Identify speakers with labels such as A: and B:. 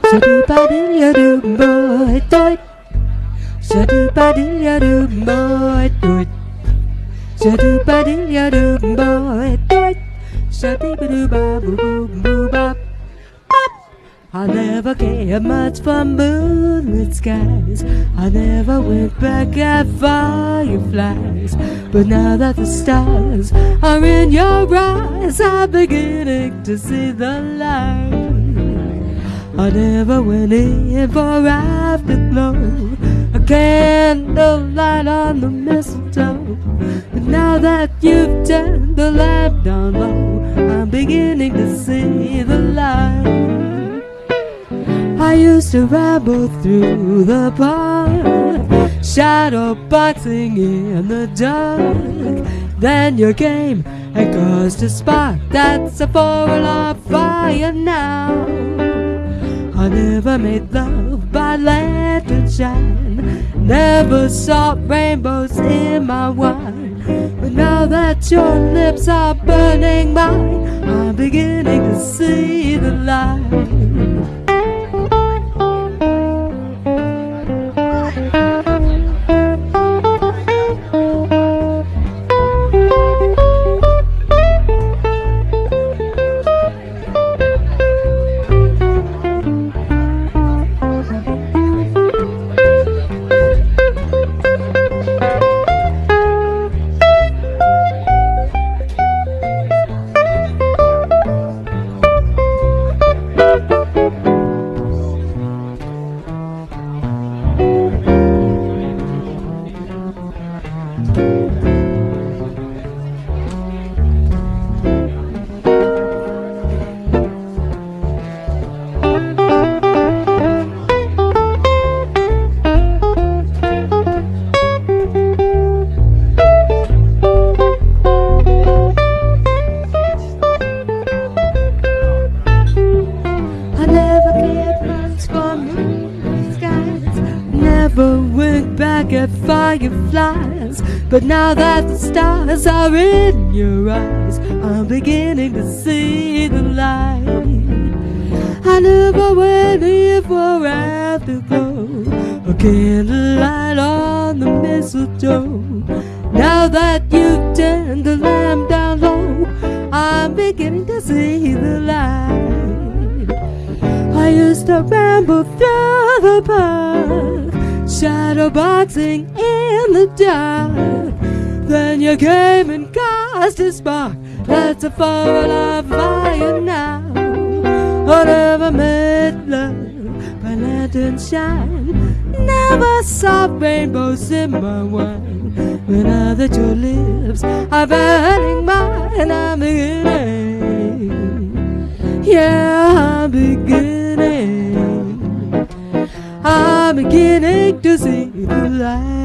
A: Shadoo-ba-doo-ya-doo, boy, do it. Shadoo-ba-doo-ya-doo, boy, do it. Shadoo-ba-doo-ya-doo, boy, do it. Shadoo-ba-doo-ba-boo-boo-boo-bop. I never cared much for moonlit skies. I never went back at fireflies. But now that the stars are in your eyes, I'm beginning to see the light. I never went in for afterglow, a candlelight on the mistletoe. But now that you've turned the lamp down low, I'm beginning to see the light. I used to ramble through the park, shadow boxing in the dark. Then you came and caused a spark that's a 4-alarm fire now. I never made love by lantern shine, never saw rainbows in my wine. But now that your lips are burning mine, I'm beginning to see the light. Went back at fireflies, but now that the stars are in your eyes, I'm beginning to see the light. I never went in for afterglow, a candlelight on the mistletoe. Now that you've turned the lamp down low, I'm beginning to see the light. I used to ramble through the park, shadow boxing in the dark. Then you came and caused a spark that's a 4-alarm fire now. I never made love by lantern shine, never saw rainbows in my wine. But now that your lips are burning mine, I'm beginning, yeah, I'm beginning to see the light.